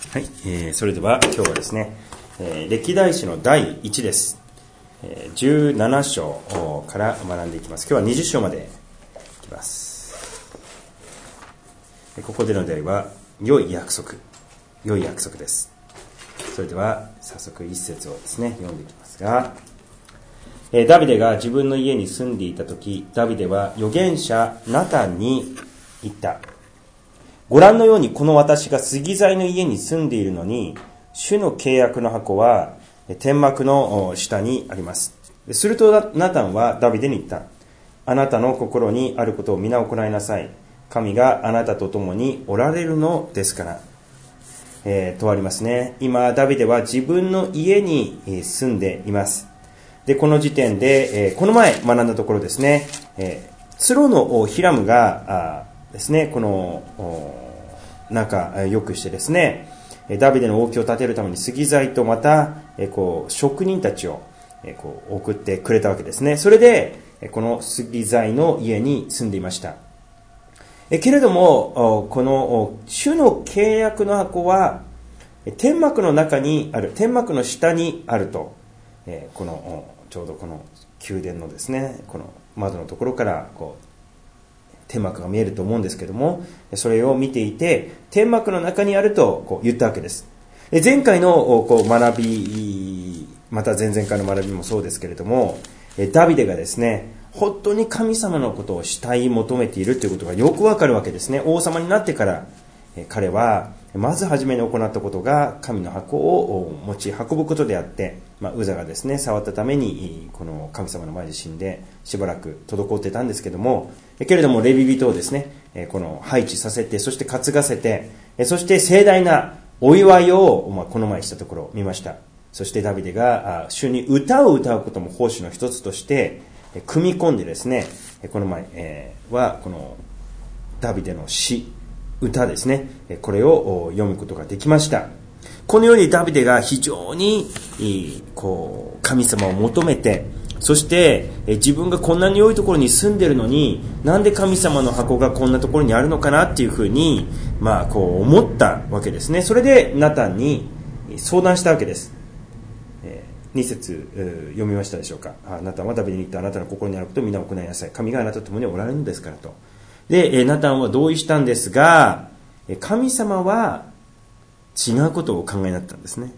はい、それでは今日はですね、歴代史の第1です。17章から学んでいきます。今日は20章までいきます。ここでの出会いは良い約束です。それでは早速一節をですね読んでいきますが、ダビデが自分の家に住んでいた時、ダビデは預言者ナタンに言った。ご覧のようにこの私が杉材の家に住んでいるのに、主の契約の箱は天幕の下にあります。するとナタンはダビデに言った。あなたの心にあることを皆行いなさい。神があなたと共におられるのですから。とありますね。今ダビデは自分の家に住んでいます。でこの時点で、この前学んだところですね、ツロのヒラムがですね、この仲良くしてですね、ダビデの王宮を建てるために杉材とまた職人たちを送ってくれたわけですね。それでこの杉材の家に住んでいました。けれどもこの主の契約の箱は天幕の中にある、天幕の下にあると、このちょうどこの宮殿のですね、この窓のところから天幕が見えると思うんですけども、それを見ていて天幕の中にあると言ったわけです。前回の学び、また前々回の学びもそうですけれども、ダビデがですね、本当に神様のことを慕い求めているということがよくわかるわけですね。王様になってから彼はまず初めに行ったことが神の箱を持ち運ぶことであって、ウザがですね触ったためにこの神様の前で死んでしばらく滞ってたんですけども、けれどもレビ人をですねこの配置させて、そして担がせて、そして盛大なお祝いをこの前したところを見ました。そしてダビデが主に歌を歌うことも奉仕の一つとして組み込んでですね、この前はこのダビデの詩、歌ですね、これを読むことができました。このようにダビデが非常に神様を求めて、そして自分がこんなに良いところに住んでるのに、なんで神様の箱がこんなところにあるのかなっていうふうに思ったわけですね。それでナタンに相談したわけです。2節読みましたでしょうか。ナタンはダビデに言った。あなたの心にあることを皆行いなさい。神があなたと共におられるのですからと。でナタンは同意したんですが、神様は違うことをお考えになったんですね。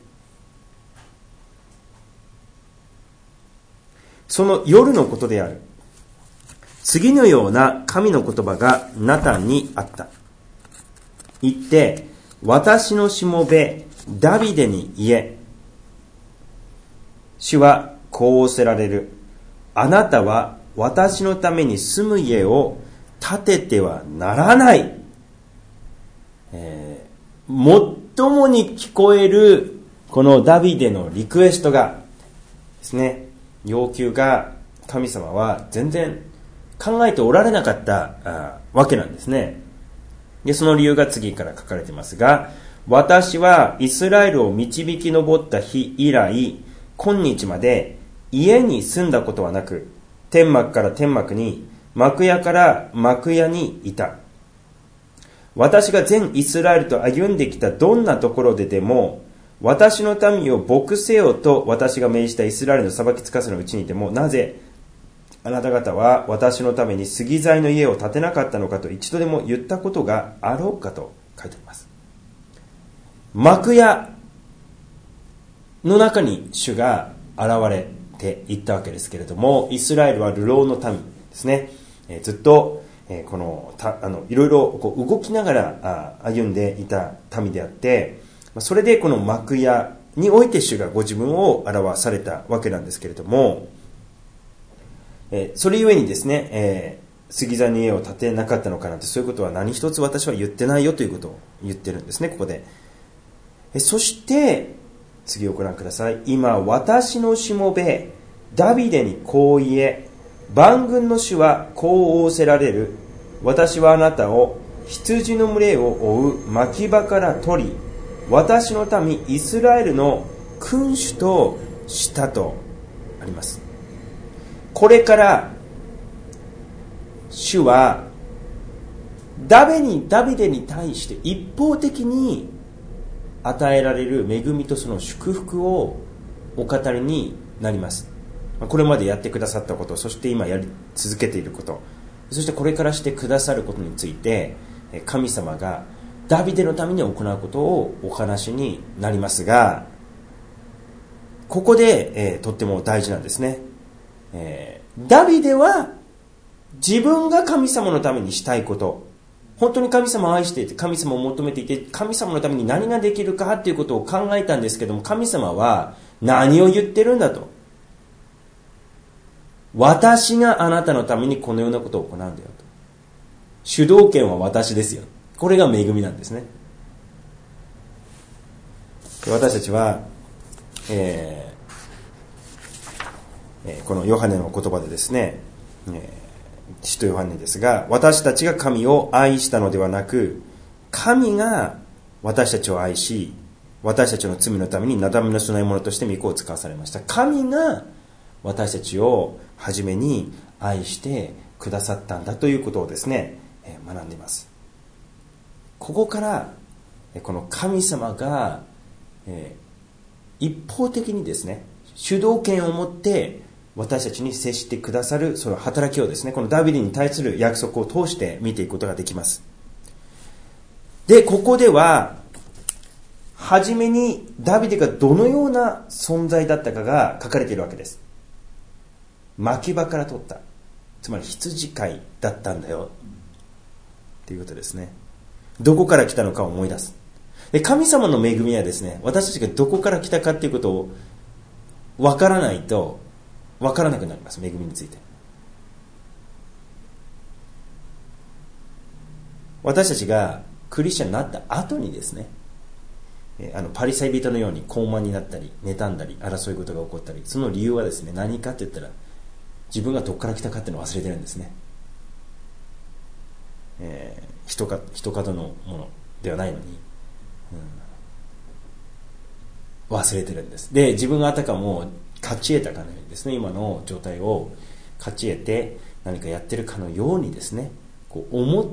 その夜のことである。次のような神の言葉がナタンにあった。言って、私のしもべダビデに言え。主はこう仰せられる。あなたは私のために住む家を建ててはならない。最もに聞こえるこのダビデのリクエストがですね、要求が神様は全然考えておられなかったわけなんですね。でその理由が次から書かれていますが、私はイスラエルを導き上った日以来今日まで家に住んだことはなく、天幕から天幕に、幕屋から幕屋にいた。私が全イスラエルと歩んできたどんなところででも、私の民を牧せよと私が命じたイスラエルの裁きつかせのうちにいても、なぜあなた方は私のために杉材の家を建てなかったのかと一度でも言ったことがあろうかと書いてあります。幕屋の中に主が現れていったわけですけれども、イスラエルは流浪の民ですね。ずっとこのいろいろ動きながら歩んでいた民であって、それでこの幕屋において主がご自分を表されたわけなんですけれども、それゆえにですね、杉材の家を建てなかったのかなって、そういうことは何一つ私は言ってないよということを言ってるんですね、ここで。そして次をご覧ください。今私のしもべダビデにこう言え。万軍の主はこう仰せられる。私はあなたを羊の群れを追う牧場から取り、私の民イスラエルの君主としたとあります。これから主はダビデに対して一方的に与えられる恵みとその祝福をお語りになります。これまでやってくださったこと、そして今やり続けていること、そしてこれからしてくださることについて、神様がダビデのために行うことをお話になりますが、ここで、とっても大事なんですね。ダビデは自分が神様のためにしたいこと、本当に神様を愛していて、神様を求めていて、神様のために何ができるかっていうことを考えたんですけども、神様は何を言ってるんだと。私があなたのためにこのようなことを行うんだよと。主導権は私ですよ。これが恵みなんですね。私たちは、このヨハネの言葉でですね、使徒ヨハネですが、私たちが神を愛したのではなく、神が私たちを愛し、私たちの罪のためになだめの供え物として御子を使わされました。神が私たちを初めに愛してくださったんだということをですね、学んでいます。ここからこの神様が一方的にですね、主導権を持って私たちに接してくださるその働きをですね、このダビデに対する約束を通して見ていくことができます。で、ここでははじめにダビデがどのような存在だったかが書かれているわけです。牧場から取った、つまり羊飼いだったんだよということですね。どこから来たのかを思い出す。で、神様の恵みはですね、私たちがどこから来たかということを分からないと分からなくなります。恵みについて。私たちがクリスチャンになった後にですね、パリサイ人のように高慢になったり妬んだり争い事が起こったり、その理由はですね、何かって言ったら自分がどこから来たかっていうのを忘れてるんですね。人角のものではないのに、忘れてるんです。で、自分があたかも勝ち得たかのようにですね、今の状態を勝ち得て何かやってるかのようにですね、こう思って、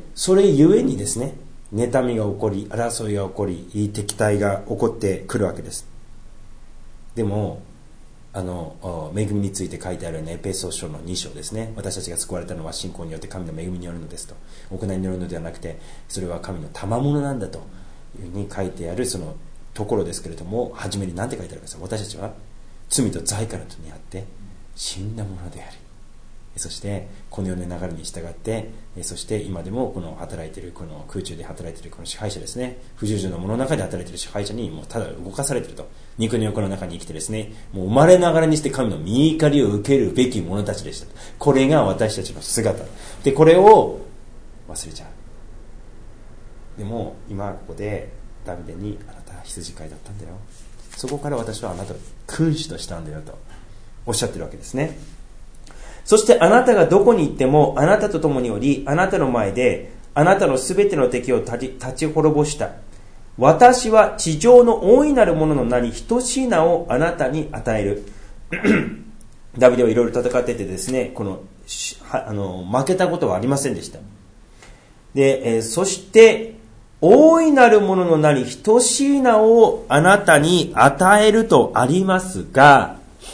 それゆえにですね、妬みが起こり、争いが起こり、敵対が起こってくるわけです。でも恵みについて書いてあるエペソ書の2章ですね。私たちが救われたのは信仰によって神の恵みによるのですと。行いによるのではなくて、それは神の賜物なんだというふうに書いてあるそのところですけれども、初めに何て書いてあるかですか。私たちは罪と罪からとにあって死んだものであり、そしてこの世の流れに従って、そして今でもこの働いている、この空中で働いているこの支配者ですね、不従順なものの中で働いている支配者にもうただ動かされていると。肉の横の中に生きてですね、もう生まれながらにして神の御怒りを受けるべき者たちでした。これが私たちの姿で、これを忘れちゃう。でも今ここでダビデに、あなたは羊飼いだったんだよ、そこから私はあなたを君主としたんだよとおっしゃってるわけですね。そしてあなたがどこに行ってもあなたと共におり、あなたの前であなたのすべての敵を立ち滅ぼした。私は地上の大いなるものの名に等しい名をあなたに与える。ダビデはいろいろ戦っててですね、負けたことはありませんでした。で、そして大いなるものの名に等しい名をあなたに与えるとありますが、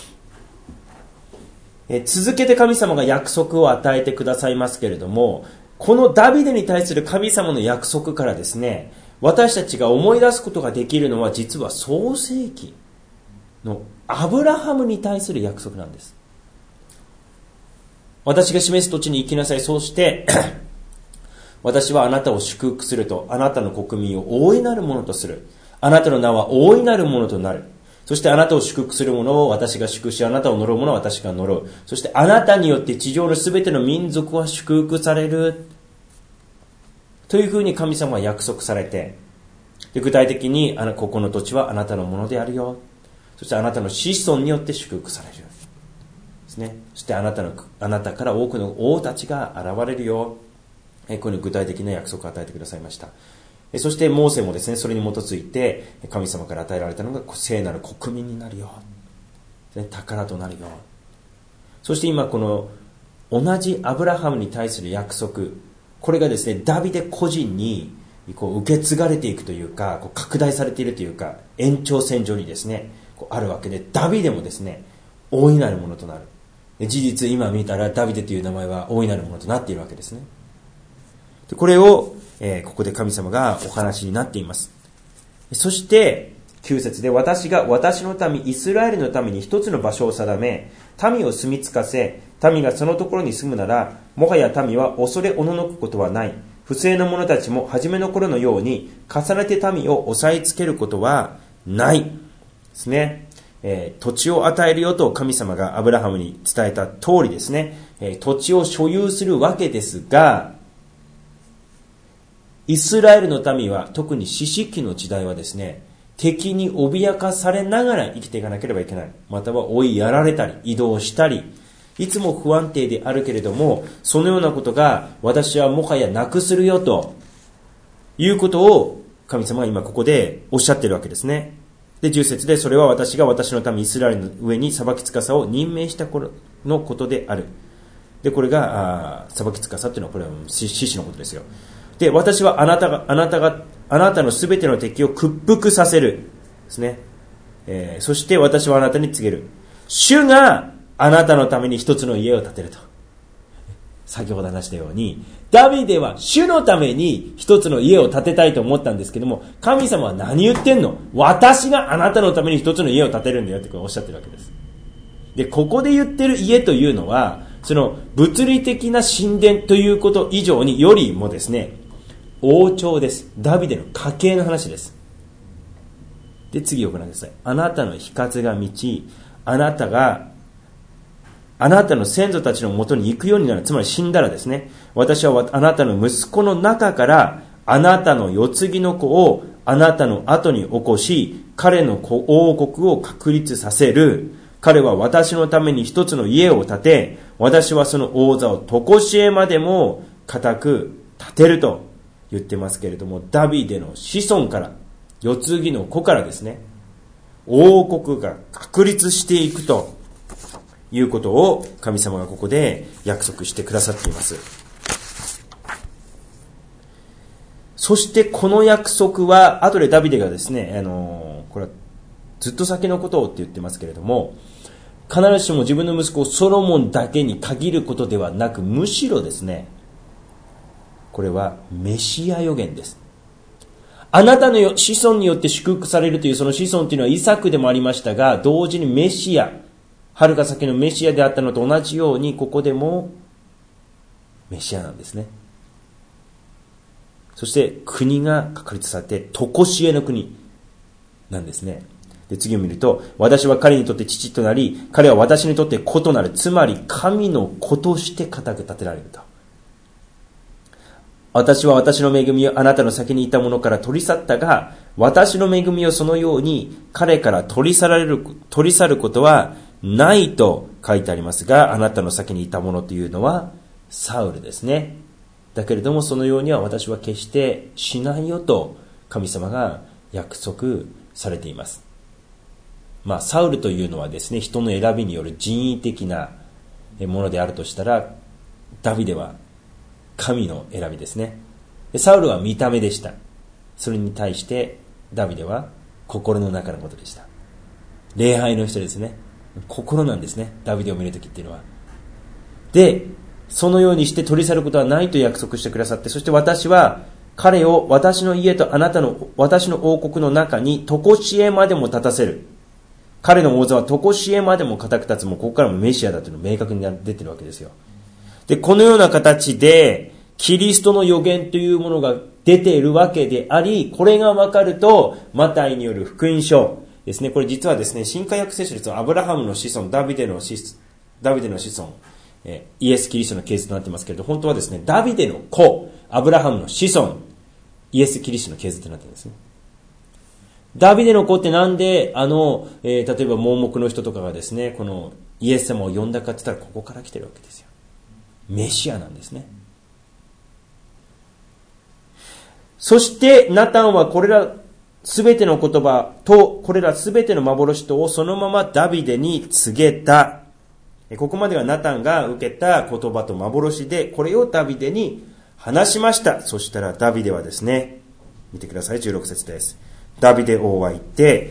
続けて神様が約束を与えてくださいますけれども、このダビデに対する神様の約束からですね、私たちが思い出すことができるのは、実は創世記のアブラハムに対する約束なんです。私が示す土地に行きなさい、そうして私はあなたを祝福すると、あなたの国民を大いなるものとする、あなたの名は大いなるものとなる、そしてあなたを祝福する者を私が祝福し、あなたを呪う者は私が呪う、そしてあなたによって地上のすべての民族は祝福されるというふうに神様は約束されて、で具体的にここの土地はあなたのものであるよ、そしてあなたの子孫によって祝福されるですね。そしてあなたから多くの王たちが現れるよ、この具体的な約束を与えてくださいました。そしてモーセもですね、それに基づいて神様から与えられたのが聖なる国民になるよ、宝となるよ。そして今この同じアブラハムに対する約束、これがですね、ダビデ個人にこう受け継がれていくというか、こう拡大されているというか、延長線上にですね、こうあるわけで、ダビデもですね、大いなるものとなる。事実今見たらダビデという名前は大いなるものとなっているわけですね。でこれを、ここで神様がお話になっています。そして9節で、私が私の民イスラエルのために一つの場所を定め、民を住み着かせ、民がそのところに住むなら、もはや民は恐れおののくことはない。不正な者たちも初めの頃のように重ねて民を押さえつけることはないですね。土地を与えるよと神様がアブラハムに伝えた通りですね、土地を所有するわけですが、イスラエルの民は特に四式の時代はですね、敵に脅かされながら生きていかなければいけない。または追いやられたり移動したり、いつも不安定であるけれども、そのようなことが私はもはやなくするよということを神様は今ここでおっしゃっているわけですね。で、10節で、それは私が私の民イスラエルの上に裁き司を任命した頃のことである。で、これが裁き司というのはこれは獅子のことですよ。で、私はあなたのすべての敵を屈服させるですね。そして私はあなたに告げる。主があなたのために一つの家を建てると。先ほど話したように、ダビデは主のために一つの家を建てたいと思ったんですけども、神様は何言ってんの？私があなたのために一つの家を建てるんだよっておっしゃってるわけです。で、ここで言ってる家というのは、その物理的な神殿ということ以上によりもですね、王朝です。ダビデの家系の話です。で、次をご覧ください。あなたの日数が満ち、あなたの先祖たちのもとに行くようになる。つまり死んだらですね、私はあなたの息子の中からあなたの世継ぎの子をあなたの後に起こし、彼の王国を確立させる。彼は私のために一つの家を建て、私はその王座を常しえまでも固く建てると言ってますけれども、ダビデの子孫から、世継ぎの子からですね、王国が確立していくということを神様がここで約束してくださっています。そしてこの約束は後でダビデがですね、これはずっと先のことをって言ってますけれども、必ずしも自分の息子ソロモンだけに限ることではなく、むしろですね、これはメシア予言です。あなたの子孫によって祝福されるというその子孫というのはイサクでもありましたが、同時にメシア、遥か先のメシアであったのと同じように、ここでもメシアなんですね。そして国が確立されて常しえの国なんですね。で、次を見ると、私は彼にとって父となり、彼は私にとって子となる。つまり神の子として固く立てられると。私は私の恵みをあなたの先にいたものから取り去ったが、私の恵みをそのように彼から取り去ることはないと書いてありますが、あなたの先にいたものというのはサウルですね。だけれどもそのようには私は決してしないよと神様が約束されています。サウルというのはですね、人の選びによる人為的なものであるとしたら、ダビデは神の選びですね。サウルは見た目でした。それに対してダビデは心の中のことでした。礼拝の人ですね。心なんですね、ダビデを見るときっていうのは。で、そのようにして取り去ることはないと約束してくださって、そして私は彼を私の家と私の王国の中に常しえまでも立たせる。彼の王座は常しえまでも固く立つ。もうここからもメシアだというのが明確に出てるわけですよ。で、このような形でキリストの予言というものが出ているわけであり、これが分かるとマタイによる福音書ですね。これ実はですね、新化訳聖書ですとアブラハムの子孫、ダビデの子孫、イエス・キリストの系図となっていますけれど、本当はですね、ダビデの子、アブラハムの子孫、イエス・キリストの系図となっているんですね。ダビデの子ってなんで例えば盲目の人とかがですね、このイエス様を呼んだかって言ったらここから来てるわけですよ。メシアなんですね。そしてナタンはこれらすべての言葉とこれらすべての幻とをそのままダビデに告げた。ここまではナタンが受けた言葉と幻で、これをダビデに話しました。そしたらダビデはですね、 見てください。16節です。ダビデ王は言って、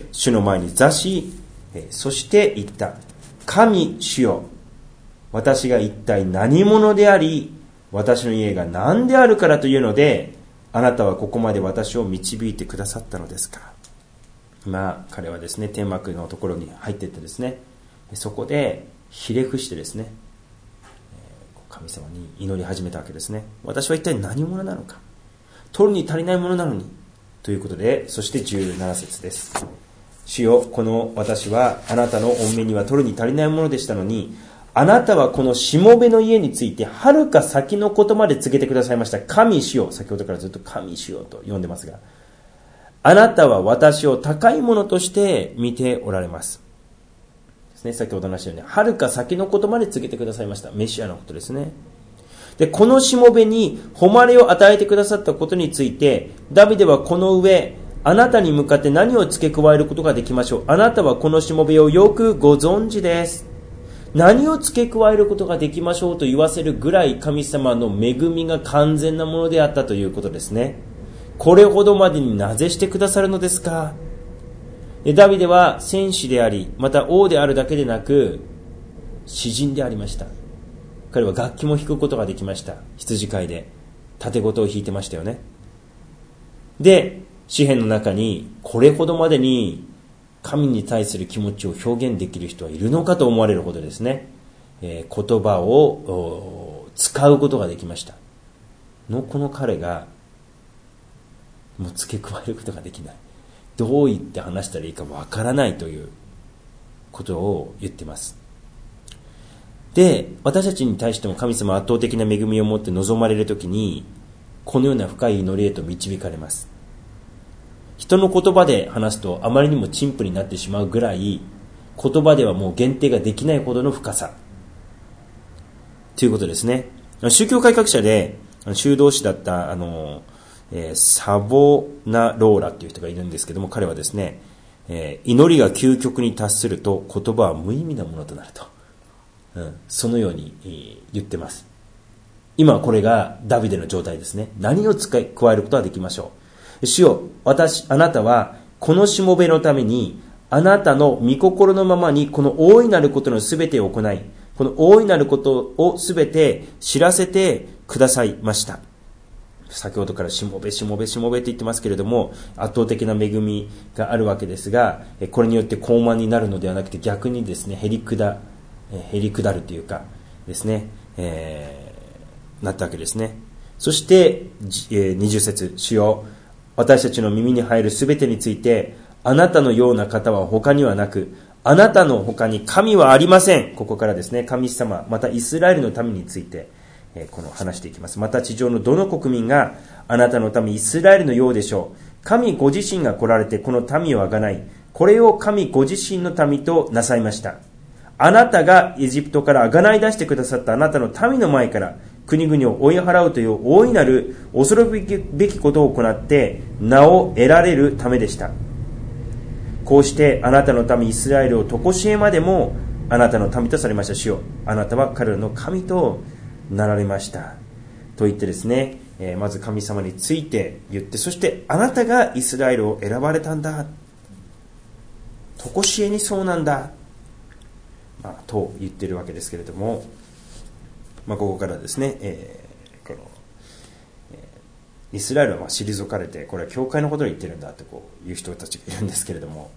主の前に座し、そして言った。神主よ、私が一体何者であり、私の家が何であるからというので、あなたはここまで私を導いてくださったのですか。彼はですね、天幕のところに入っていってですね、そこでひれ伏してですね、神様に祈り始めたわけですね。私は一体何者なのか。取るに足りないものなのに。ということで、そして17節です。主よ、この私はあなたの御目には取るに足りないものでしたのに、あなたはこのしもべの家についてはるか先のことまで告げてくださいました。神主よ、先ほどからずっと神主よと呼んでますが、あなたは私を高いものとして見ておられます。ですね、先ほど話したように、はるか先のことまで告げてくださいました。メシアのことですね。で、このしもべに誉れを与えてくださったことについて、ダビデはこの上、あなたに向かって何を付け加えることができましょう。あなたはこのしもべをよくご存知です。何を付け加えることができましょうと言わせるぐらい神様の恵みが完全なものであったということですね。これほどまでになぜしてくださるのですか。ダビデは戦士であり、また王であるだけでなく詩人でありました。彼は楽器も弾くことができました。羊飼いで盾事を弾いてましたよね。で、詩篇の中にこれほどまでに神に対する気持ちを表現できる人はいるのかと思われるほどですね、言葉を使うことができましたこの彼がもう付け加えることができない、どう言って話したらいいかわからないということを言っています。で、私たちに対しても神様は圧倒的な恵みを持って望まれるときに、このような深い祈りへと導かれます。人の言葉で話すとあまりにも陳腐になってしまうぐらい、言葉ではもう限定ができないほどの深さということですね。宗教改革者で修道士だったサボナローラという人がいるんですけども、彼はですね、祈りが究極に達すると言葉は無意味なものとなると、そのように言ってます。今これがダビデの状態ですね。何を加えることができましょう。主よ、あなたはこのしもべのためにあなたの御心のままにこの大いなることのすべてを行い、この大いなることをすべて知らせてくださいました。先ほどからしもべしもべしもべって言ってますけれども、圧倒的な恵みがあるわけですが、これによって高慢になるのではなくて、逆にですね、へりくだるというかですね、なったわけですね。そして20節、主よ、私たちの耳に入るすべてについて、あなたのような方は他にはなく、あなたの他に神はありません。ここからですね、神様、またイスラエルの民について、話していきます。また地上のどの国民があなたの民イスラエルのようでしょう。神ご自身が来られてこの民をあがない、これを神ご自身の民となさいました。あなたがエジプトからあがない出してくださったあなたの民の前から国々を追い払うという大いなる恐るべきことを行って名を得られるためでした。こうしてあなたの民イスラエルを常しえまでもあなたの民とされました。主よ、あなたは彼らの神となられましたと言ってですね、まず神様について言って、そしてあなたがイスラエルを選ばれたんだ、常しえにそうなんだ、と言っているわけですけれども、ここからですね、このイスラエルは退かれて、これは教会のことを言ってるんだという人たちがいるんですけれども、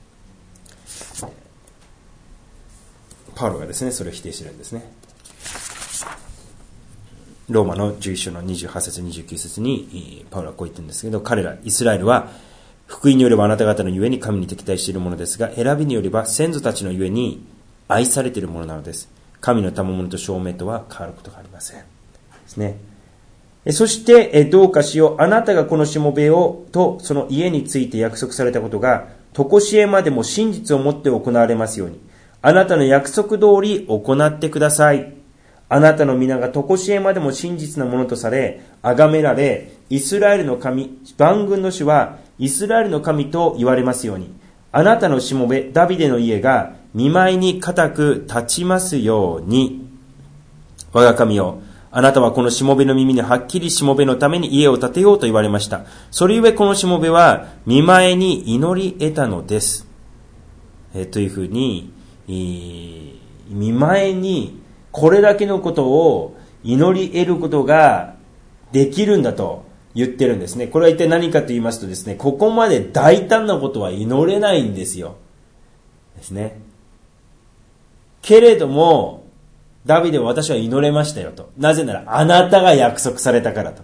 パウロがですねそれを否定しているんですね。ローマの11章の28節29節にパウロはこう言ってるんですけど、彼らイスラエルは福音によればあなた方のゆえに神に敵対しているものですが、選びによれば先祖たちのゆえに愛されているものなのです。神の賜物と証明とは変わることがありませんですね。そしてどうかしよう、あなたがこのしもべをとその家について約束されたことが常しえまでも真実をもって行われますように、あなたの約束通り行ってください。あなたの皆が常しえまでも真実なものとされ崇められ、イスラエルの神、万軍の主はイスラエルの神と言われますように、あなたのしもべダビデの家が見舞いに固く立ちますように。我が神よ、 あなたはこのしもべの耳にはっきりしもべのために家を建てようと言われました。それゆえこのしもべは見前に祈り得たのです。というふうに、見前にこれだけのことを祈り得ることができるんだと言ってるんですね。これは一体何かと言いますとですね、ここまで大胆なことは祈れないんですよ。ですね。けれども、ダビデは私は祈れましたよと。なぜならあなたが約束されたからと。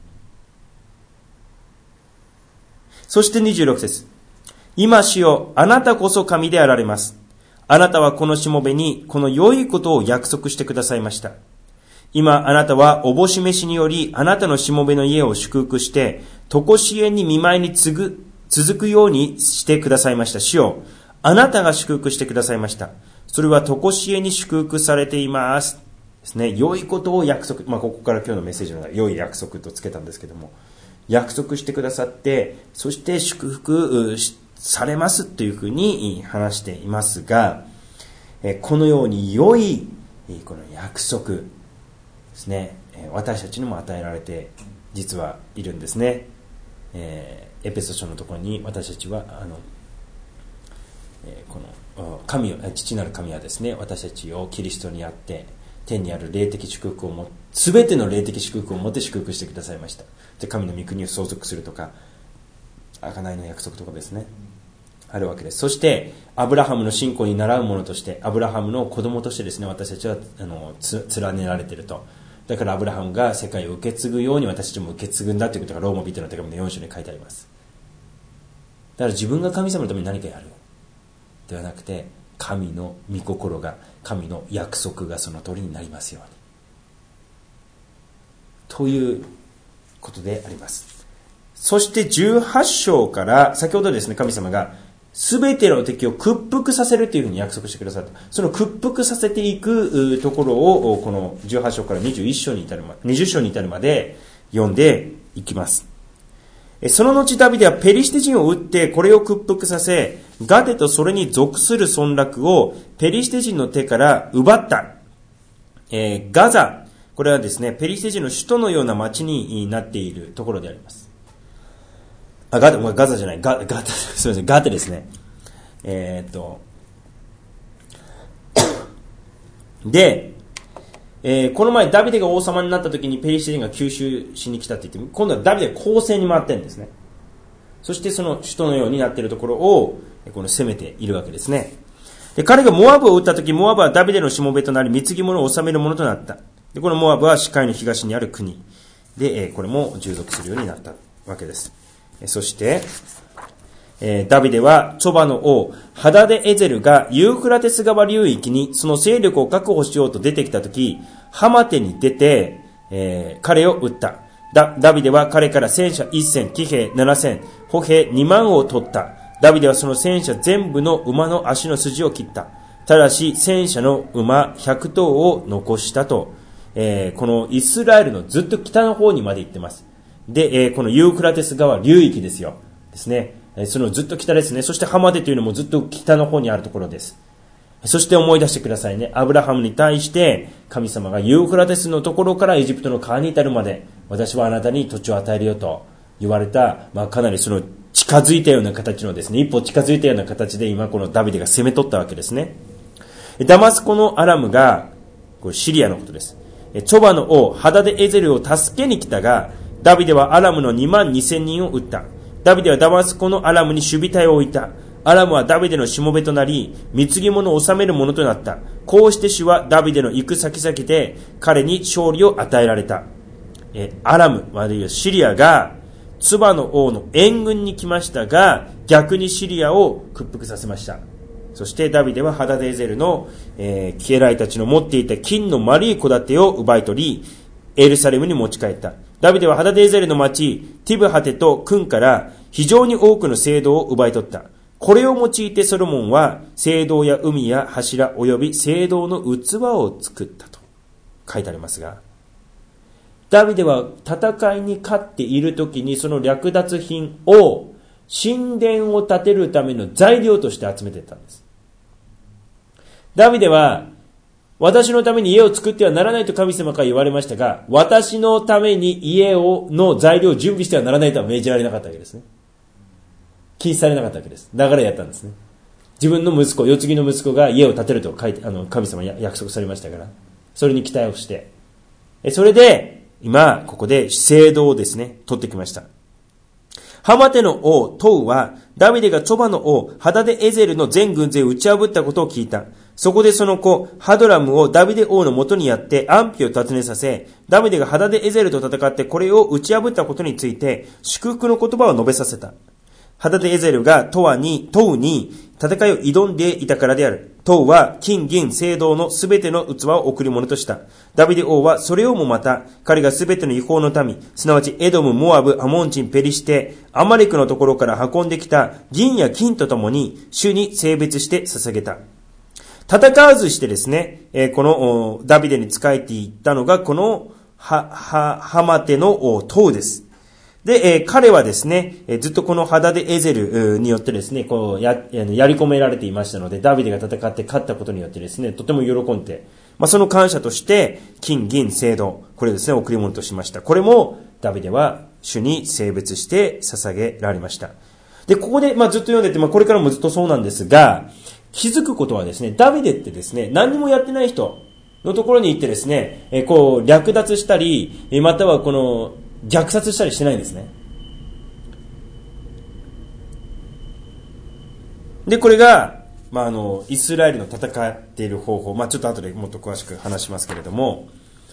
そして26節。今主よ、あなたこそ神であられます。あなたはこのしもべにこの良いことを約束してくださいました。今あなたはおぼし飯によりあなたのしもべの家を祝福して、とこしえに見舞いに続くようにしてくださいました。主よ、あなたが祝福してくださいました。それはとこしえに祝福されていますですね。良いことを約束、ここから今日のメッセージの中で良い約束とつけたんですけども、約束してくださって、そして祝福されますというふうに話していますが、このように良いこの約束ですね、私たちにも与えられて実はいるんですね。エペソ書のところに私たちはこの父なる神はですね、私たちをキリストにあって天にある霊的祝福を全ての霊的祝福をもって祝福してくださいました。で、神の御国を相続するとか、贖いの約束とかですね、あるわけです。そしてアブラハムの信仰に倣うものとして、アブラハムの子供としてですね、私たちは連ねられていると。だからアブラハムが世界を受け継ぐように私たちも受け継ぐんだということがローマ人の手紙の4章に書いてあります。だから自分が神様のために何かやるではなくて、神の御心が、神の約束がその通りになりますようにということであります。そして18章から先ほどですね、神様が全ての敵を屈服させるというふうに約束してくださった。その屈服させていくところをこの18章から20章に至るまで読んでいきます。その後ダビデはペリシテ人を撃ってこれを屈服させ、ガテとそれに属する村落をペリシテ人の手から奪った。ガザ、これはですね、ペリシテ人の首都のような町になっているところであります。ガザじゃない、すみません、ガテですね。で、この前ダビデが王様になった時にペリシテ人が吸収しに来たって言って、今度はダビデが攻勢に回ってるんですね。そしてその首都のようになっているところを攻めているわけですね。で、彼がモアブを撃った時、モアブはダビデのしもべとなり貢ぎ物を治めるものとなった。で、このモアブは死海の東にある国で、これも従属するようになったわけです。そしてダビデはチョバの王ハダデエゼルがユーフラテス川流域にその勢力を確保しようと出てきたとき、ハマテに出て、彼を撃った。ダビデは彼から戦車1000、騎兵7000、歩兵2万を取った。ダビデはその戦車全部の馬の足の筋を切った。ただし戦車の馬100頭を残したと、このイスラエルのずっと北の方にまで行ってます。で、このユーフラテス川流域ですよ。ですね。そのずっと北ですね。そしてハマデというのもずっと北の方にあるところです。そして思い出してくださいね。アブラハムに対して神様がユーフラテスのところからエジプトの川に至るまで私はあなたに土地を与えるよと言われた、かなりその近づいたような形のですね、一歩近づいたような形で今このダビデが攻め取ったわけですね。ダマスコのアラムが、これシリアのことです。チョバの王ハダデエゼルを助けに来たが、ダビデはアラムの2万2000人を撃った。ダビデはダマスコのアラムに守備隊を置いた。アラムはダビデのしもべとなり、貢ぎ物を治めるものとなった。こうして主はダビデの行く先々で彼に勝利を与えられた。アラム、あるいはシリアがツバの王の援軍に来ましたが、逆にシリアを屈服させました。そしてダビデはハダデエゼルの、キエライたちの持っていた金の丸い戸建てを奪い取り、エルサレムに持ち帰った。ダビデはハダデエゼルの町ティブハテとクンから非常に多くの聖堂を奪い取った。これを用いてソロモンは聖堂や海や柱及び聖堂の器を作ったと書いてありますが、ダビデは戦いに勝っている時にその略奪品を神殿を建てるための材料として集めていったんです。ダビデは私のために家を作ってはならないと神様から言われましたが、私のために家の材料を準備してはならないとは命じられなかったわけですね。禁止されなかったわけです。だからやったんですね。自分の息子、世継ぎの息子が家を建てると書いて、神様に約束されましたから、それに期待をして、それで、今、ここで聖堂をですね、取ってきました。ハマテの王、トウは、ダビデがチョバの王、ハダデエゼルの全軍勢を打ち破ったことを聞いた。そこでその子、ハドラムをダビデ王の元にやって安否を尋ねさせ、ダビデがハダデエゼルと戦ってこれを打ち破ったことについて、祝福の言葉を述べさせた。ハダデエゼルがトウに戦いを挑んでいたからである。トウは金銀青銅のすべての器を贈り物とした。ダビデ王はそれをもまた、彼がすべての違法の民、すなわちエドム、モアブ、アモン人、ペリシテ、アマレクのところから運んできた銀や金とともに主に性別して捧げた。戦わずしてですね、このダビデに仕えていったのがこのハマテのトウです。で、彼はですね、ずっとこのハダデエゼルによってですね、こうやり込められていましたので、ダビデが戦って勝ったことによってですね、とても喜んで、その感謝として、金、銀、青銅、これをですね、贈り物としました。これも、ダビデは主に性別して捧げられました。で、ここで、ずっと読んでて、これからもずっとそうなんですが、気づくことはですね、ダビデってですね、何にもやってない人のところに行ってですね、略奪したり、または虐殺したりしてないんですね。で、これが、イスラエルの戦っている方法、ちょっと後でもっと詳しく話しますけれども、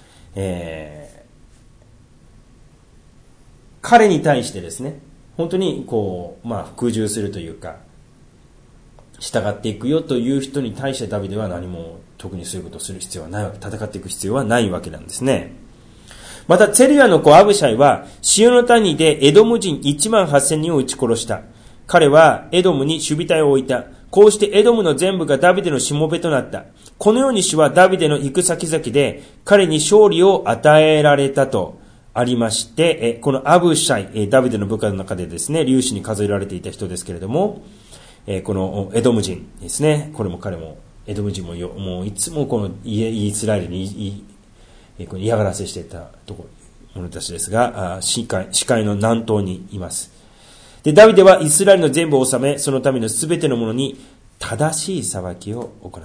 彼に対してですね、本当に服従するというか、従っていくよという人に対してダビデは何も特にそういうことをする必要はないわけ、戦っていく必要はないわけなんですね。また、ツェルヤの子アブシャイは、塩の谷でエドム人18,000人を撃ち殺した。彼はエドムに守備隊を置いた。こうしてエドムの全部がダビデのしもべとなった。このように主はダビデの行く先々で、彼に勝利を与えられたとありまして、このアブシャイ、ダビデの部下の中でですね、流士に数えられていた人ですけれども、このエドム人ですね、彼も、エドム人ももういつもこのイスラエルに嫌がらせしていた者たちですが、死海の南東にいます。で、ダビデはイスラエルの全部を治め、その民のすべてのものに正しい裁きを行った。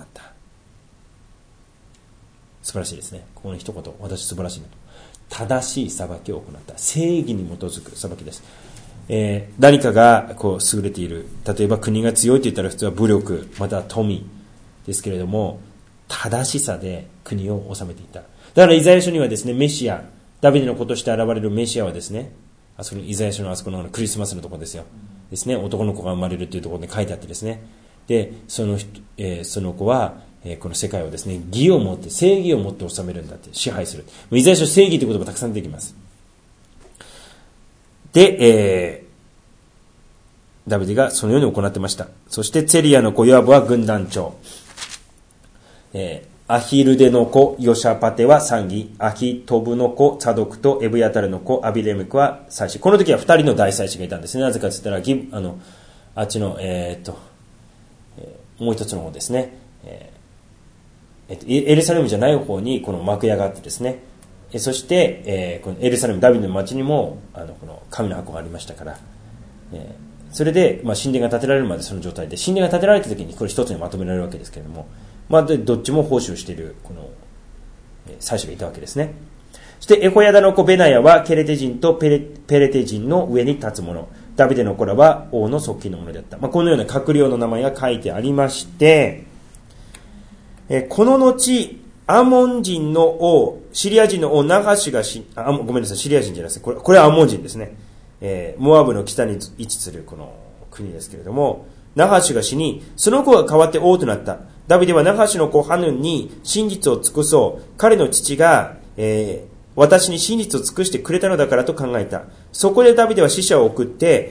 素晴らしいですね。この一言、私素晴らしいなと。正しい裁きを行った。正義に基づく裁きです。何かが優れている。例えば国が強いと言ったら普通は武力、または富ですけれども、正しさで国を治めていた。だからイザヤ書にはですね、メシア、ダビデの子として現れるメシアはですね、イザヤ書のあそこのクリスマスのところですよ。ですね、男の子が生まれるというところで書いてあってですね。で、その子は、この世界をですね、義を持って、正義を持って治めるんだって、支配する。イザヤ書正義という言葉たくさん出てきます。で、ダビデがそのように行ってました。そしてツェリヤの子ヨアブは軍団長。アヒルデの子ヨシャパテは参議、アヒトブの子ツァドクとエブヤタルの子アビレメクは祭司。この時は2人の大祭司がいたんですね。なぜかと言ったらあっちのもう一つの方ですね、エルサレムじゃない方にこの幕屋があってですね、そして、このエルサレムダビデの町にもこの神の箱がありましたから、それで、神殿が建てられるまでその状態で、神殿が建てられた時にこれ一つにまとめられるわけですけれども、どっちも奉仕をしているこの祭司がいたわけですね。そしてエホヤダの子ベナヤはケレテ人とペレテ人の上に立つ者、ダビデの子らは王の側近の者であった。このような閣僚の名前が書いてありまして、この後アモン人の王、シリア人の王ナハシがごめんなさい、シリア人じゃなくてこれはアモン人ですね。モアブの北に位置するこの国ですけれども、ナハシが死に、その子が代わって王となった。ダビデはナハシの子ハヌンに真実を尽くそう。彼の父が、私に真実を尽くしてくれたのだからと考えた。そこでダビデは使者を送って、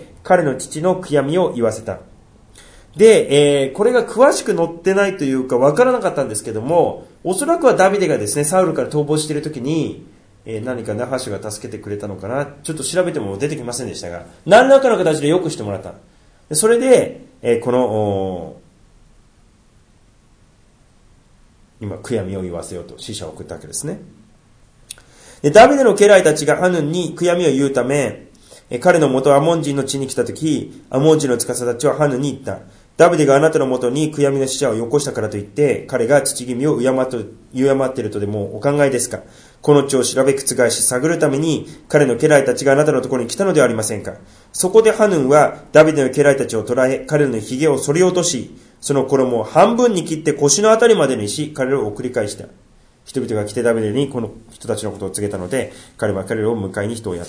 彼の父の悔やみを言わせた。で、これが詳しく載ってないというか分からなかったんですけども、おそらくはダビデがですね、サウルから逃亡しているときに、何かナハシが助けてくれたのかな、ちょっと調べても出てきませんでしたが、何らかの形で良くしてもらった。それで、この今悔やみを言わせようと使者を送ったわけですね。でダビデの家来たちがハヌンに悔やみを言うため、彼の元アモン人の地に来たとき、アモン人の司たちはハヌンに言った。ダビデがあなたの元に悔やみの使者をよこしたからといって、彼が父君を敬っているとでもお考えですか。この地を調べ覆し探るために、彼の家来たちがあなたのところに来たのではありませんか。そこでハヌンはダビデの家来たちを捕らえ、彼の髭を剃り落とし、その衣を半分に切って腰のあたりまでにし、彼らを送り返した。人々が来てダビデにこの人たちのことを告げたので、彼は彼らを迎えに人をやった。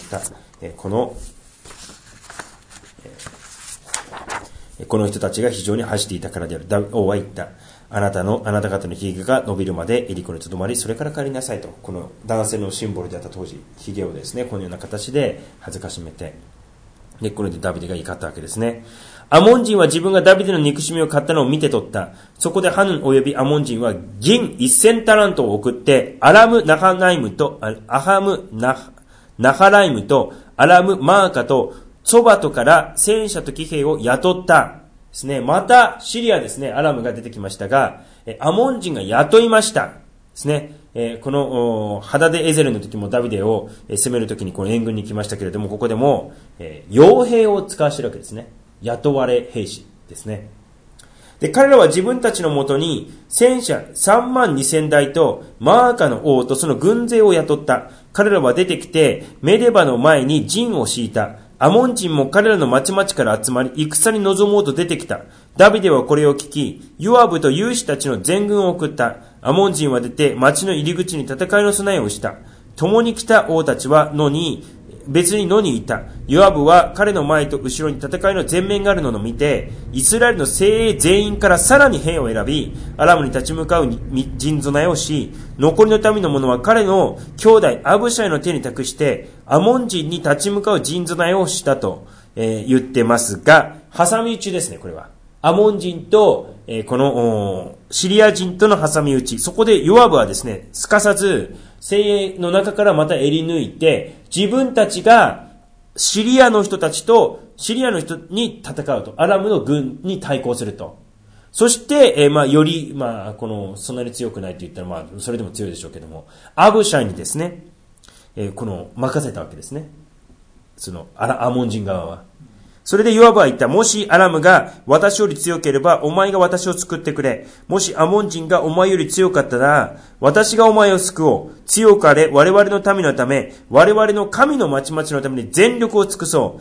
この人たちが非常に恥していたからである。王は言った。あなた方の髭が伸びるまでエリコにとどまり、それから帰りなさいと。この男性のシンボルであった当時、髭をですね、このような形で恥ずかしめて、で、これでダビデが怒ったわけですね。アモン人は自分がダビデの憎しみを買ったのを見て取った。そこでハヌン及びアモン人は銀1000タラントを送って、アハムナハライムとアラムマーカとソバトから戦車と騎兵を雇ったですね。またシリアですね、アラムが出てきましたが、アモン人が雇いましたですね。このハダデエゼルの時もダビデを攻める時にこの援軍に来ましたけれども、ここでも傭兵を使わしているわけですね。雇われ兵士ですね。で、彼らは自分たちのもとに戦車32000台とマーカの王とその軍勢を雇った。彼らは出てきてメデバの前に陣を敷いた。アモン人も彼らの町々から集まり戦に臨もうと出てきた。ダビデはこれを聞き、ヨアブと勇士たちの全軍を送った。アモン人は出て町の入り口に戦いの備えをした。共に来た王たちは別に野にいた。ヨアブは彼の前と後ろに戦いの前面があるのを見て、イスラエルの精鋭全員からさらに兵を選び、アラムに立ち向かう陣備えをし、残りの民の者は彼の兄弟アブシャイの手に託して、アモン人に立ち向かう陣備えをしたと、言ってますが、挟み撃ちですね、これは。アモン人と、このシリア人との挟み撃ち。そこでヨアブはですね、すかさず、精鋭の中からまた襟抜いて、自分たちがシリアの人たちとシリアの人に戦うと。アラムの軍に対抗すると。そして、より、そんなに強くないと言ったら、それでも強いでしょうけども、アブシャイにですね、任せたわけですね。アモン人側は。それでヨアブは言った。もしアラムが私より強ければ、お前が私を救ってくれ。もしアモン人がお前より強かったら、私がお前を救おう。強かれ、我々の民のため、我々の神の町々のために全力を尽くそう。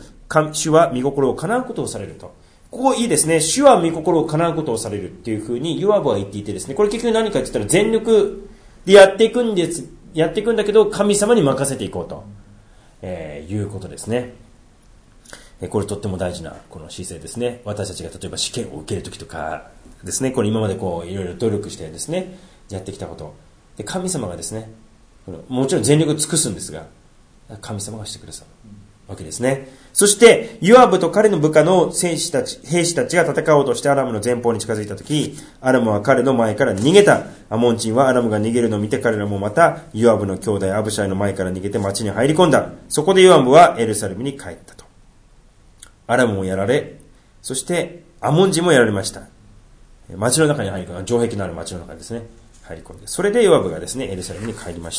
主は御心を叶うことをされると。ここいいですね。主は御心を叶うことをされるっていうふうにヨアブは言っていてですね。これ結局何かって言ったら全力でやっていくんだけど、神様に任せていこうと、いうことですね。これとっても大事なこの姿勢ですね。私たちが例えば試験を受けるときとかですね、これ今までいろいろ努力してですね、やってきたこと。で、神様がですね、もちろん全力を尽くすんですが、神様がしてくださるわけですね。そして、ヨアブと彼の部下の兵士たちが戦おうとしてアラムの前方に近づいたとき、アラムは彼の前から逃げた。アモン人はアラムが逃げるのを見て、彼らもまたヨアブの兄弟アブシャイの前から逃げて町に入り込んだ。そこでヨアブはエルサレムに帰ったと。アラムもやられ、そしてアモン人もやられました。町の中に入り込んだ。城壁のある町の中にですね、入り込んで、それでヨアブがですね、エルサレムに帰りました。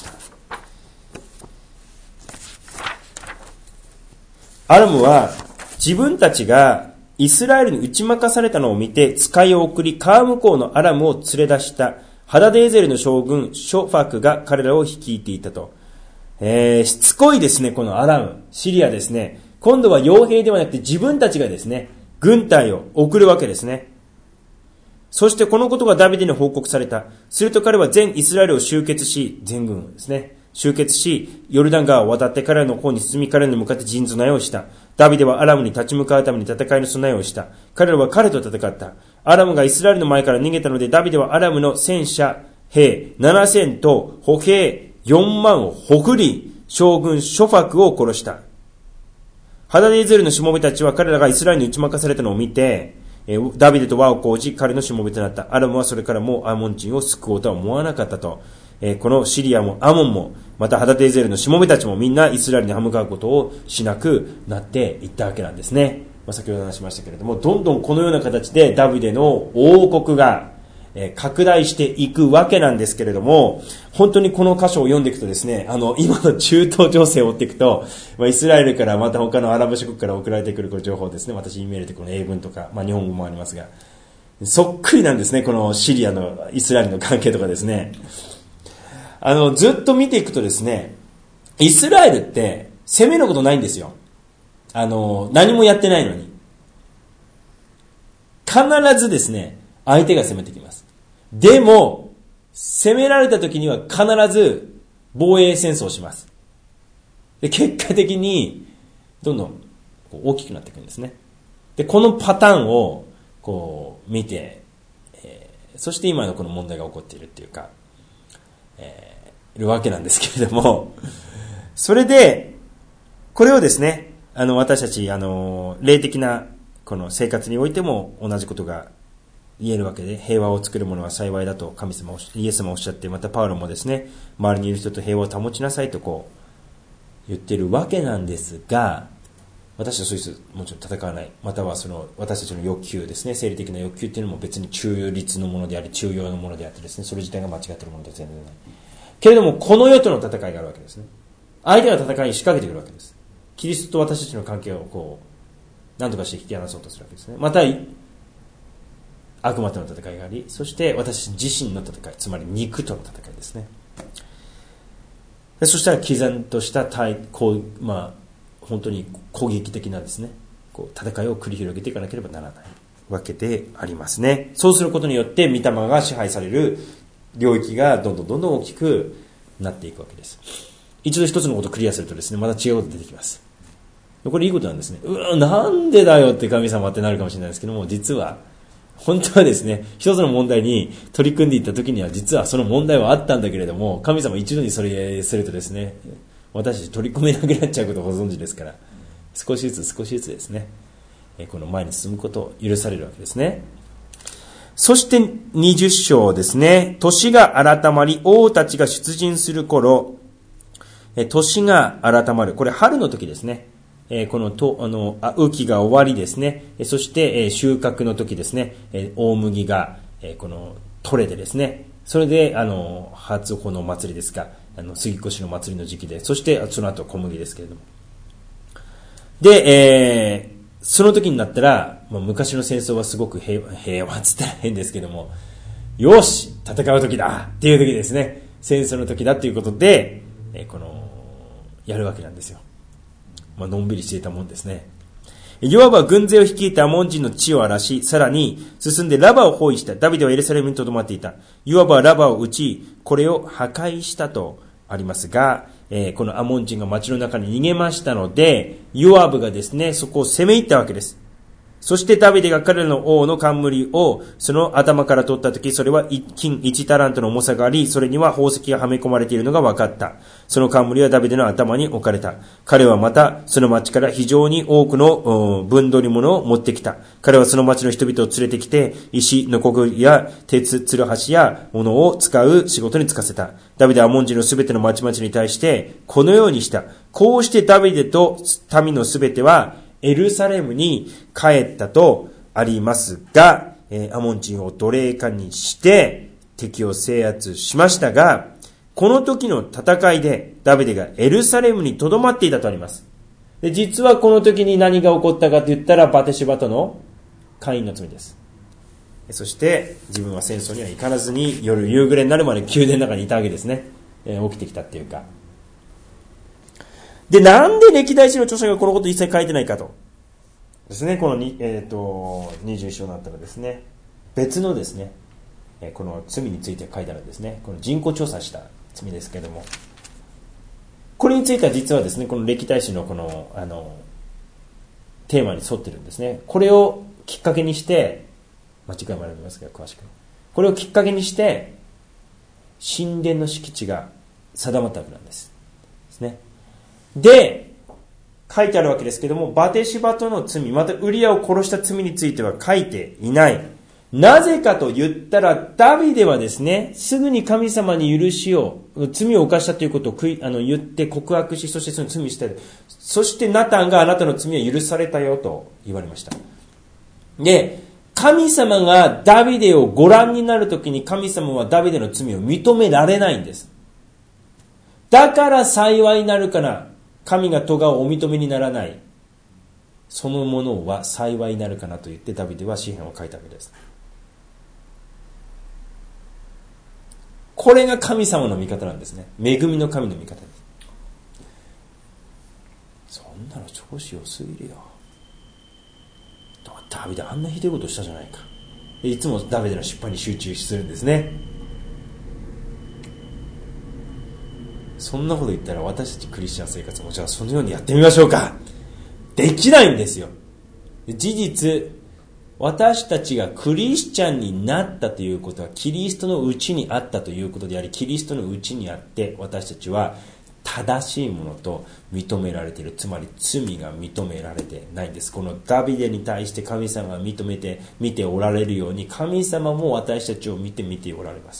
アラムは自分たちがイスラエルに打ち負かされたのを見て使いを送り、川向こうのアラムを連れ出したハダデーゼルの将軍ショファクが彼らを率いていたと。しつこいですね、このアラム、シリアですね。今度は傭兵ではなくて自分たちがですね、軍隊を送るわけですね。そしてこのことがダビデに報告された。すると彼は全イスラエルを集結し、全軍をですね、集結し、ヨルダン川を渡って彼らの方に進み、彼らに向かって陣備えをした。ダビデはアラムに立ち向かうために戦いの備えをした。彼らは彼と戦った。アラムがイスラエルの前から逃げたので、ダビデはアラムの戦車兵7000と歩兵4万をほふり、将軍ショファクを殺した。ハダデーゼルのしもべたちは彼らがイスラエルに打ち負かされたのを見て、ダビデと輪を講じ、彼のしもべとなった。アラムはそれからもうアモン人を救おうとは思わなかったと。このシリアもアモンも、またハダデーゼルのしもべたちもみんなイスラエルに歯向かうことをしなくなっていったわけなんですね。先ほど話しましたけれども、どんどんこのような形でダビデの王国が、 拡大していくわけなんですけれども、本当にこの箇所を読んでいくとですね、今の中東情勢を追っていくと、イスラエルからまた他のアラブ諸国から送られてくるこの情報ですね、私イメールでこの英文とか、日本語もありますが、そっくりなんですね、このシリアのイスラエルの関係とかですね。ずっと見ていくとですね、イスラエルって攻めることないんですよ。何もやってないのに。必ずですね、相手が攻めてきます。でも、攻められた時には必ず防衛戦争をします。で、結果的に、どんどん大きくなっていくんですね。で、このパターンを、見て、そして今のこの問題が起こっているっていうか、いるわけなんですけれども、それで、これをですね、私たち、霊的な、この生活においても同じことが言えるわけで、平和を作るものは幸いだと神様、イエス様おっしゃって、またパウロもですね、周りにいる人と平和を保ちなさいと言ってるわけなんですが、私はそういう人もちろん戦わない。または私たちの欲求ですね、生理的な欲求っていうのも別に中立のものであり、中庸のものであってですね、それ自体が間違っているものでは全然ない。けれども、この世との戦いがあるわけですね。相手が戦いに仕掛けてくるわけです。キリストと私たちの関係を何とかして引き離そうとするわけですね。また、悪魔との戦いがあり、そして私自身の戦い、つまり肉との戦いですね。でそしたら毅然とした本当に攻撃的なですね、戦いを繰り広げていかなければならないわけでありますね。そうすることによって、御霊が支配される領域がどんどん大きくなっていくわけです。一度一つのことをクリアするとですね、また違うことが出てきます。これいいことなんですね。なんでだよって神様ってなるかもしれないですけども、実は、本当はですね、一つの問題に取り組んでいった時には、実はその問題はあったんだけれども、神様一度にそれするとですね、私たち取り組めなくなっちゃうことをご存知ですから、少しずつですね、この前に進むことを許されるわけですね。そして20章ですね、年が改まり、王たちが出陣する頃、年が改まる。これ春の時ですね。この雨季が終わりですね。そして収穫の時ですね。大麦がこの取れてですね。それで初穂の祭りですか。杉越の祭りの時期で、そしてその後小麦ですけれども。で、その時になったら、昔の戦争はすごく平和って言ったら変ですけども、よし戦う時だっていう時ですね。戦争の時だっていうことで、やるわけなんですよ。のんびりしていたもんですね。ヨアブは軍勢を率いてアモン人の地を荒らし、さらに進んでラバを包囲した。ダビデはエルサレムに留まっていた。ヨアブはラバを撃ち、これを破壊したとありますが、このアモン人が町の中に逃げましたので、ヨアブがですね、そこを攻め入ったわけです。そしてダビデが彼らの王の冠をその頭から取ったとき、それは金1タラントの重さがあり、それには宝石がはめ込まれているのが分かった。その冠はダビデの頭に置かれた。彼はまたその町から非常に多くの分取り物を持ってきた。彼はその町の人々を連れてきて、石、ノコギリや鉄、ツルハシや物を使う仕事に就かせた。ダビデはアモン人のすべての町々に対してこのようにした。こうしてダビデと民のすべてはエルサレムに帰ったとありますが、アモン人を奴隷化にして敵を制圧しましたが、この時の戦いでダビデがエルサレムに留まっていたとあります。で、実はこの時に何が起こったかと言ったら、バテシバとの姦淫の罪です。そして自分は戦争には行かずに夜夕暮れになるまで宮殿の中にいたわけですね。起きてきたっていうか。で、なんで歴代史の著者がこのこと一切書いてないかと。ですね、この21章になったらですね、別のですね、この罪について書いてあるんですね。この人口調査した罪ですけれども。これについては実はですね、この歴代史のこの、テーマに沿ってるんですね。これをきっかけにして、次回もありますけど、詳しく。これをきっかけにして、神殿の敷地が定まったわけなんです。ですね。で、書いてあるわけですけども、バテシバとの罪、またウリアを殺した罪については書いていない。なぜかと言ったら、ダビデはですね、すぐに神様に許しを、罪を犯したということを言って告白し、そしてその罪をしている。そしてナタンがあなたの罪は許されたよと言われました。で、 神様がダビデをご覧になるときに神様はダビデの罪を認められないんです。だから幸いなるから神が咎をお認めにならない。そのものは幸いなるかなと言ってダビデは詩篇を書いたわけです。これが神様の味方なんですね。恵みの神の味方です。そんなの調子良すぎるよ。ダビデあんなひどいことしたじゃないか。いつもダビデの失敗に集中するんですね。そんなこと言ったら私たちクリスチャン生活もじゃあそのようにやってみましょうか。できないんですよ。事実、私たちがクリスチャンになったということはキリストのうちにあったということであり、キリストのうちにあって私たちは正しいものと認められている。つまり罪が認められてないんです。このダビデに対して神様が見ておられるように、神様も私たちを見ておられます。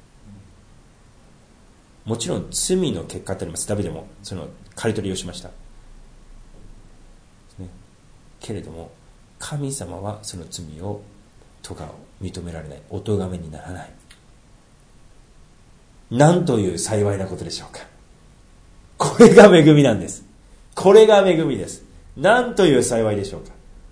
もちろん罪の結果とあります。ダビデもその刈り取りをしました、ね、けれども神様はその罪を咎を認められない。お咎めにならない。なんという幸いなことでしょうか。これが恵みなんです。これが恵みです。なんという幸いでしょうか。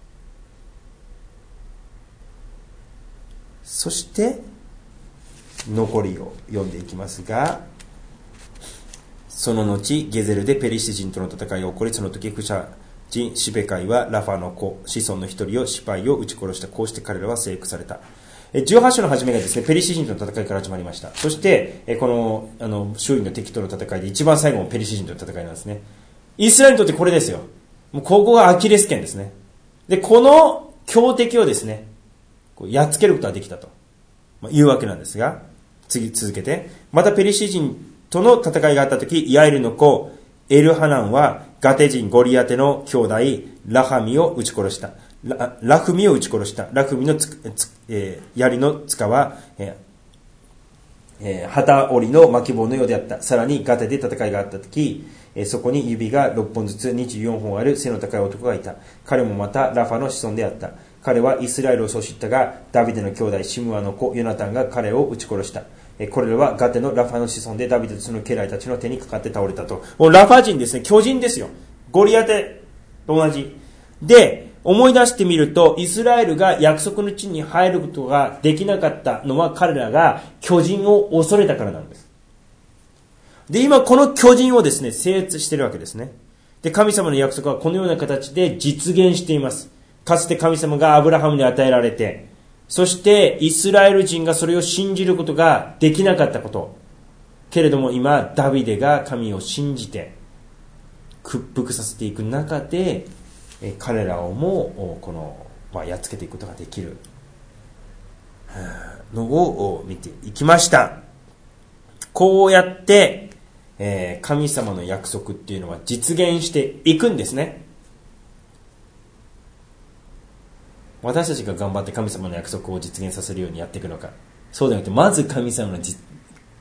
そして残りを読んでいきますが、その後ゲゼルでペリシテ人との戦いが起こり、その時フシャ人シベカイはラファの子子孫の一人をシパイを撃ち殺した。こうして彼らは征服された。18章の始めがですね、ペリシテ人との戦いから始まりました。そしてこの周囲の敵との戦いで一番最後もペリシテ人との戦いなんですね。イスラエルにとってこれですよ。もうここがアキレス腱ですね。でこの強敵をですねやっつけることができたというわけなんですが、次続けて、またペリシテ人との戦いがあったとき、ヤエルの子エルハナンはガテ人ゴリアテの兄弟ラフミを撃ち殺した。ラフミの槍の塚は、旗折りの巻棒のようであった。さらにガテで戦いがあったとき、そこに指が6本ずつ24本ある背の高い男がいた。彼もまたラファの子孫であった。彼はイスラエルをそう知ったが、ダビデの兄弟シムアの子ヨナタンが彼を撃ち殺した。これらはガテのラファの子孫でダビデとその家来たちの手にかかって倒れたと。もうラファ人ですね、巨人ですよ。ゴリアテと同じで、思い出してみると、イスラエルが約束の地に入ることができなかったのは彼らが巨人を恐れたからなんです。で、今この巨人をですね制圧しているわけですね。で、神様の約束はこのような形で実現しています。かつて神様がアブラハムに与えられて、そしてイスラエル人がそれを信じることができなかったこと。けれども今ダビデが神を信じて屈服させていく中で、彼らをもやっつけていくことができるのを見ていきました。こうやって、神様の約束っていうのは実現していくんですね。私たちが頑張って神様の約束を実現させるようにやっていくのか、そうではなくて、まず神様の